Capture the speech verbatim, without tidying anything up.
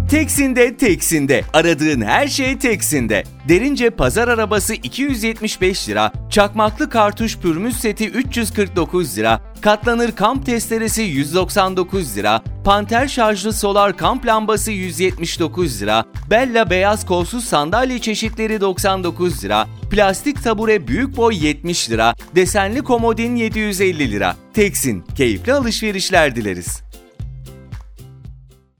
Teksin'de Teksin'de. Aradığın her şey Teksin'de. Derince pazar arabası iki yüz yetmiş beş lira, çakmaklı kartuş pürmüz seti üç yüz kırk dokuz lira, katlanır kamp testeresi yüz doksan dokuz lira, Panter şarjlı solar kamp lambası yüz yetmiş dokuz lira, Bella beyaz kolsuz sandalye çeşitleri doksan dokuz lira, plastik tabure büyük boy yetmiş lira, desenli komodin yedi yüz elli lira. Teksin, keyifli alışverişler dileriz.